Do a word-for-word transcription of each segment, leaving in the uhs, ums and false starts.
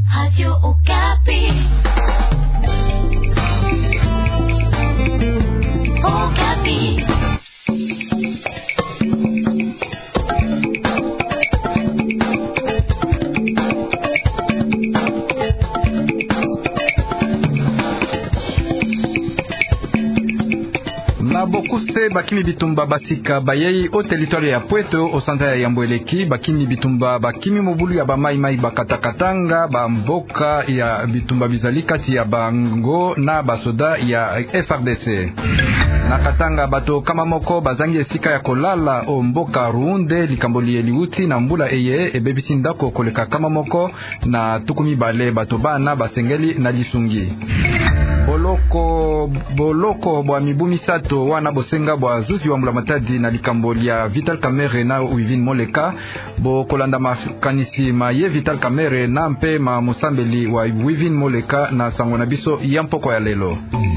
Radio Okapi. Okapi. Na bokuse bakimi bitumba basika bayei o territoire ya Pweto o sanza ya Yambweleki bakimi bitumba bakimi mobulu ya bamai mai bakatakatanga ba mboka ya bitumba bizali kati ya bango na basoda ya F R D C. Na Katanga bato kama moko bazangi esika ya kolala o mboka Ruunde likamboli eliuti na mbula eye ebebisi ndako koleka kama moko na tukumi bale bato bana basengeli na lisungi. Boloko boloko bwa mibumi sato wana bosenga bwa zuzi wa mbula matadi na likamboli ya Vital Kamerhe na Wivin Moleka bo kolanda makanisi ma ye Vital Kamerhe na mpe ma musambeli wa Wivin Moleka na sango na biso ya mpoko ya lelo.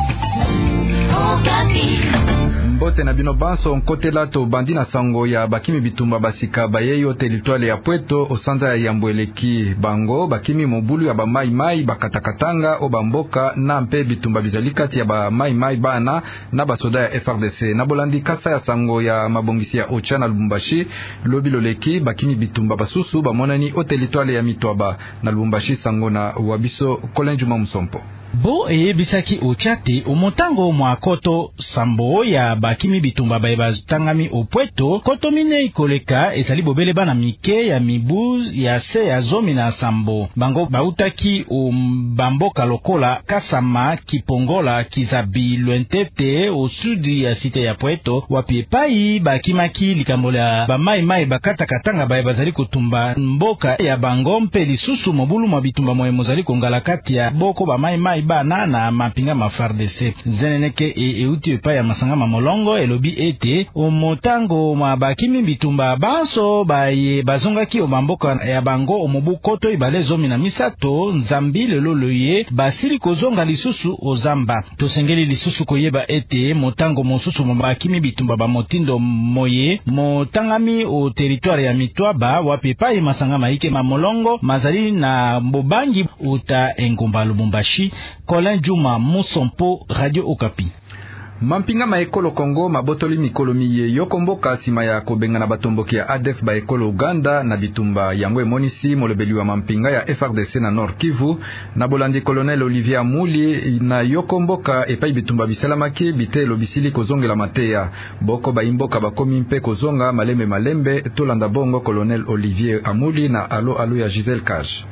Mbote na bino banso nkotela to bandi na sango ya bakimi bitumba basika bayeyo territoire ya Pweto o sanza ya Yambweleki bango bakimi mobulu ya ba mai mai bakatakatanga o bamboka na mpe bitumba bizalikati ya ba mai mai bana na basoda ya F R D C na bolandi kasa ya sango ya mabongisi ya Ocha na Lubumbashi lobi loleki bakimi bitumba basusu bamonani o territoire ya Mitwaba na Lubumbashi sango na wabiso Kolenjuma Musompo. Bo eyebisaki ochate omotango mwa koto sambo ya bakimi bitumba baeba tangami o Pweto koto mine koleka ezali bobele bana mike ya mibu ya se ya zomi na sambo bango bautaki o bamboka lokola Kasama, Kipongola, Kizabi, Lwentete o sudi ya site ya Pweto wapi epai bakimaki likambola bamai mai bakata katanga baeba zali kutumba mboka ya bango mpe lisusu mobulu mwa bitumba moye mozali kongala kati ya boko bamai mai bana na mapinga ma F A R D C zeneneke e euti epa ya masanga mamolongo elobi ete o motango ma bakimi bitumba banso baye bazongaki o bamboka ya bango o mobu koto ibale zomi na misato nzambi lelo loye basili kozonga lisusu o zamba tosengeli lisusu koyeba ete motango mosusu mo bakimi bitumba ba motindo moye motangami o territoire ya Mitwaba wapi pai masanga maike mamolongo mazali na mbobangi uta engomba Lubumbashi. Kolenjuma Musompo, Radio Okapi. Mampinga ma ekolo Kongo mabotoli mikolo miye yokomboka sima ya kobenga na batomboki ya A D F ba ekolo Uganda na bitumba yango emonisi molobeli wa mampinga ya F R D C na Nord Kivu na bolandi Colonel Olivier Amuli na yokomboka epai bitumba bisalamaki bitelo bisili kozongela mateya boko ba imboka bakomi mpe kozonga malembe malembe tolanda bongo Colonel Olivier Amuli na alo alo ya Giselle Cash.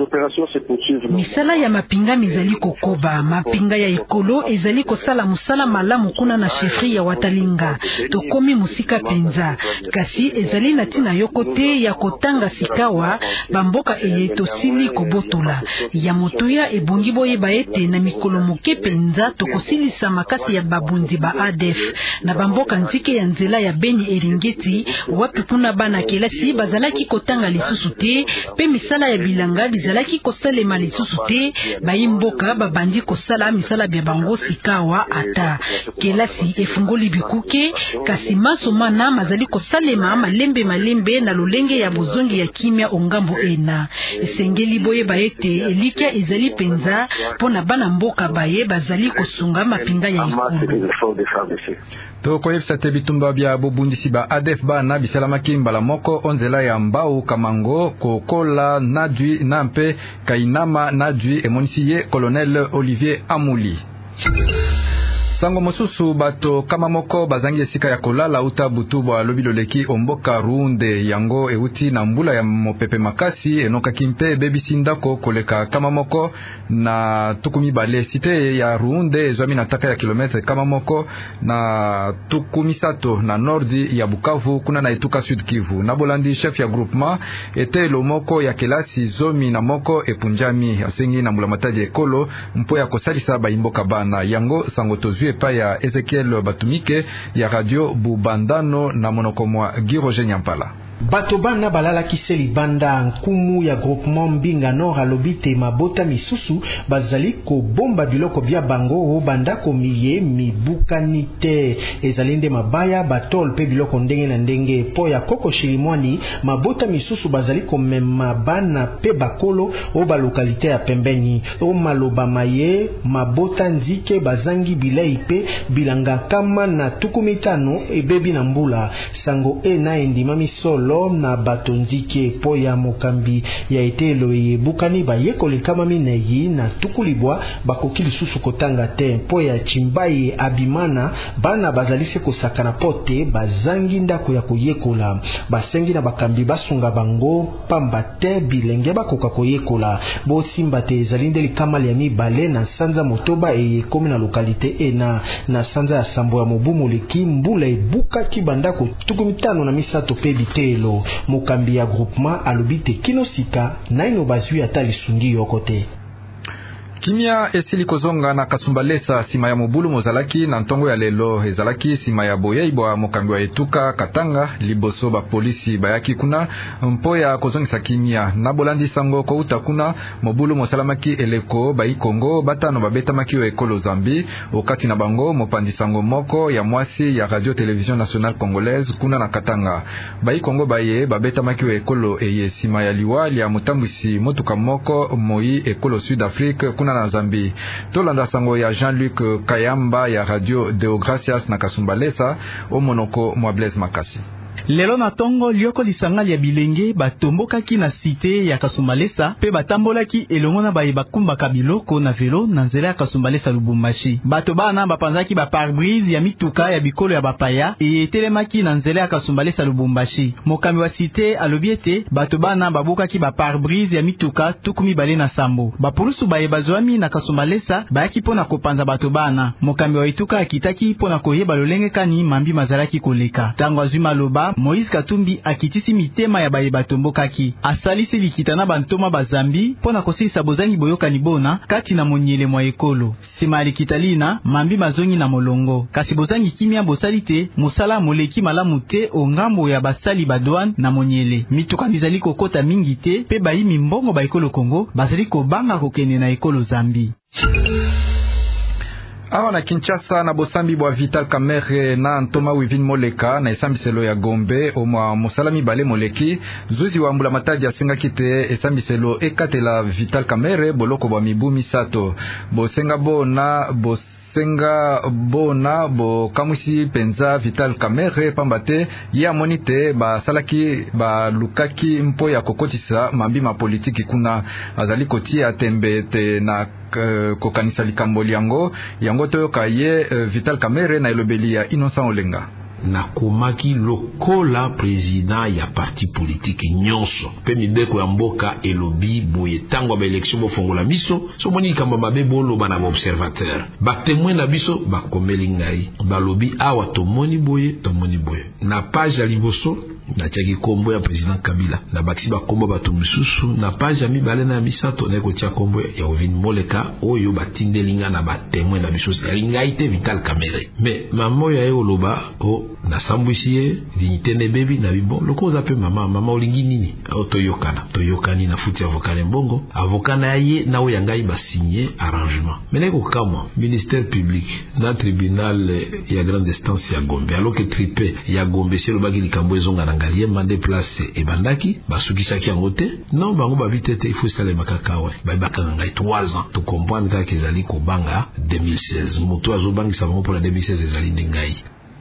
Misala ya mapinga mizali kokoba mapinga ya ekolo ezali kosala musala malamu kuna na chefri ya Watalinga tokomi musika penza kasi ezali na tina yokote ya kotanga sikawa bamboka eye tosili kobotola ya motoya ebongi boye baete na mikolo moke penza tokosilisa makasi ya babundi ba A D F na bamboka nzike ya nzela ya Beni Eringeti wapi kuna bana kelasi bazalaki kotanga lisusu te pe misala ya bilanga bizalaki kostale malisusu te baimboka babandi kosala misala bya bango sikawa ata kelasi efungoli bikuke kasi maso mana mazali kosalema malembe malembe na lolenge ya bozongi ya kimia ongambo ena esengeli boye baete elikia ezali penza pona bana mboka baye bazali kosunga mapinga ya ikulu. To koyefisa te bitumba bya bobundisi ba A D F bana bisalamaki mbala moko onzela ya Mbau Kamango Kokola Nadwi Nampe Kainama Nadwi emonisi ye Colonel Olivier Amuli. Sango mosusu bato kama moko bazangi esika ya kolala uta butu bwa lobi loleki omboka Ruunde yango euti na mbula ya mopepe makasi enoka kimpe bebisi ndako koleka kama moko na tukumi bale site ya Ruunde ezwami na taka ya kilometre kama moko na tukumi sato na nordi ya Bukavu kuna na etuka Sud Kivu na bolandi chef ya groupement ete lomoko ya kelasi zomi na moko epunjami asengi na mbula matadi ekolo mpo ya kosalisa baimboka bana yango sango tozwi epa ya Ezekiel Batumike ya Radio Bubandano na monoko mwa Giroje Nyampala. Bato bana balala kiseli banda nkumu ya groupement Mbinga Nord alobite mabota misusu bazali ko bomba biloko bya bango banda ko miye mibukanite ezalinde mabaya batol pe biloko ndenge na ndenge po ya koko shirimwani mabota misusu bazali ko mema bana pe bakolo o ba lokalite ya pembeni o maloba maye mabota nzike bazangi bilei pe bilanga kama na tukumitano ebebi na mbula sango e na endima misolo na bato nzike po ya mokambi ya etelo yebukani bayekole kama mineyi na tukulibwa bakoki lisusu kotanga te po ya chimbai abimana bana bazalise kosakana pote bazangi ndako ya koyekola basengi na bakambi basunga bango pamba te bilenge bakoka koyekola bosimba te ezalinde likamali ya mibale na sanza motoba eyekomi na lokalite ena na sanza ya sambo ya mobumu leki mbula ebuka kibandako tukumitano na misato pe bitelo mokambi ya groupement alobite kinosika naino bazui atali sundi yokote. Kimia esili kozonga na Kasumbalesa sima ya mobulu mozalaki na ntongo ya lelo ezalaki sima ya boyeibwa mokambi wa etuka Katanga liboso ba polisi bayaki kuna mpo ya kozongisa kimia na bolandi sango ko uta kuna mobulu mosalamaki eleko bayi Kongo batano babetamaki o ekolo Zambi okati na bango mopandi sango moko ya mwasi ya Radio Television Nationale Congolaise kuna na Katanga bayi Kongo baye babetamaki o ekolo eye sima ya liwali ya motambwisi motuka moko moi ekolo Sud Afrique kuna na Zambi. Tolanda sango ya Jean-Luc Kayamba ya Radio Deogracias na Kasumbalesa o monoko mwa Blaise Makasi. Lelo na tongo lioko lisangali ya bilenge batombokaki na site ya Kasumbalesa pe batambolaki elongo na baye bakumbaka biloko na velo na nzela ya Kasumbalesa Lubumbashi. Bato bana bapanzaki ba pare-brise ya mituka ya bikolo ya bapaya etelemaki na nzela ya Kasumbalesa Lubumbashi. Mokambi wa site alobiete bato bana babukaki ba pare-brise ya mituka tukumi bale na sambo. Bapulusu baye bazwami na Kasumbalesa bayaki pona kopanza bato bana. Mokambi wa ituka akitaki pona koyeba lolenge kani mambi mazalaki koleka. Tango azwi maloba Moïse Katumbi akitisi mitema ya baye batombokaki asalisi likita na bantoma bazambi pona kosilisa bozangi boyokani bona kati na monyele mwa ekolo sima alikitalina mambi mazongi na molongo kasi bozangi kimia bosalite musala moleki malamu te ongambo ya basali badouane na monyele mituka bizali kokota mingi te pe bayi mimbongo ba ekolo Kongo bazali kobanga kokende na ekolo Zambi. Awa na Kinshasa na bosambi bwa Vital Kamerhe na Ntoma Wivin Moleka na esambiselo ya Gombe omwa mosalami bale moleki zuzi wa mbula matadi asenga kite esambiselo ekatela Vital Kamerhe boloko bwa mibu misato bosenga bona bos senga bona bo kamusi penza Vital Kamerhe pambate ya monite ba salaki ba lukaki mpo ya kokotisa mambi ma politiki kuna azali kotia tembe te na uh, kokanisa likambo yango yango toyoka ye uh, Vital Kamerhe na elobeli ya Innocent Olenga na komaki lokola président ya parti politique nyonso pe mibeko ya mboka elobi boye tango ba election bofongola miso so moni kamba mabe bolo bana ba observateur ba témoin na biso ba komeli ngai balobi awa to moni boye to moni boye na page ya liboso na tiaki kombo ya président Kabila na bakisi ba kombo bato misusu na page ya mibale na misato na ko tia kombo ya Wivin Moleka oyo batindelinga na ba témoin na biso ya ngai te Vital Kamerhe mais mamo ya oloba o na sambwisiye dignité ne bebi na bibo loko zape mama mama olingi nini otoyokana toyokani na futi avokane mbongo avokana ye na oyangai ba signer arrangement meneko kama ministère public na tribunal ya grande instance ya Gombe alors que tripe ya Gombe selo bagi likambo ezonga na ngalie mande place e bandaki basukisaki yango te non bango ba vitete il faut sale makakawe ba bakanga ngai trois ans to comprendre que ezali ko banga deux mille seize moto azobangi sa bango pour la deux mille seize ezali ndengai.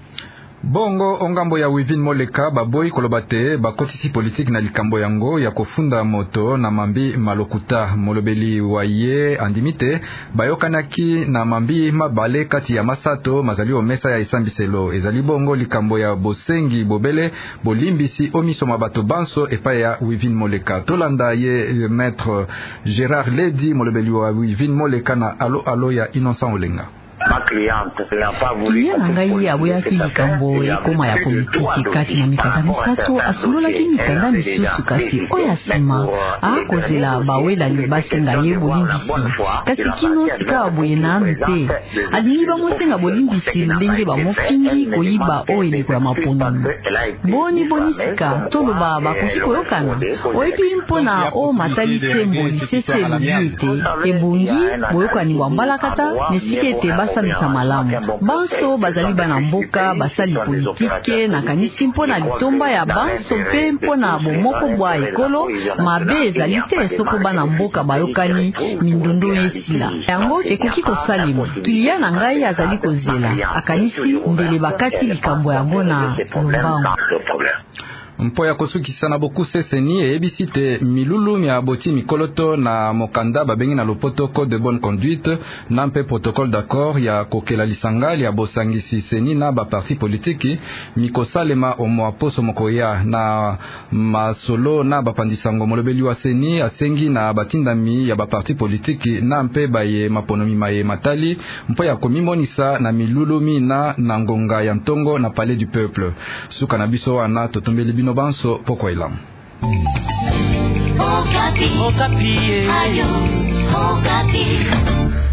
Bongo ongambo ya Wivin Moleka baboyi kolobate bakotisi politique na likambo yango ya kofunda moto na mambi malokuta molobeli waye andimite bayokanaki na mambi mabale kati ya masato mazali omesa ya esambiselo ezali bongo likambo ya bosengi bobele bolimbisi omiso mabato banso epa ya Wivin Moleka tolanda ye maître Gérard Ledi molobeli wa Wivin Moleka na alo alo ya Innocent Olenga. Kilia na ngai aboyaki likambo ekoma ya politiki kati na mikanda misato asololaki mikanda misusu kasi oyo asima akozela bawelani basenga ye bolimbisi kasi kino sika aboye nanu te alingi bamosenga bolimbisi ndenge bamofingi koyiba oyo eleko ya maponami boni boni sika toloba bakoki koyokana oyebi mpona o matali sembo lisese elobi ete ebongi boyokani bwa mbalakata nesika ete basamisa malamu banso bazali bana mboka basali politike nakanisi mpona litomba ya banso mpe mpona bomoko bwa ekolo mabe ezali te soko bana mboka bayokani mindondo esila yango ekoki kosalema kilia na ngai azali kozela akanisi ndele bakati likambo yango na lombango mpo ya kosukisa na bokuse seni eyebisi te milulu ya boti mikoloto na mokanda babengi na lopoto code de bonne conduite na mpe protocole d'accord ya kokela lisangali ya bosangisi seni na baparti politiki mikosalema omwa poso mokoya na masolo na bapandisango molobeli wa seni asengi na batindami ya baparti politiki na mpe baye maponomi maye matali mpo ya komimonisa na milulu mina na ngonga ya ntongo na palais du peuple suka na biso wana totombeli bino banso poko ilam. Okapi. Okapi. Ayo. Okapi.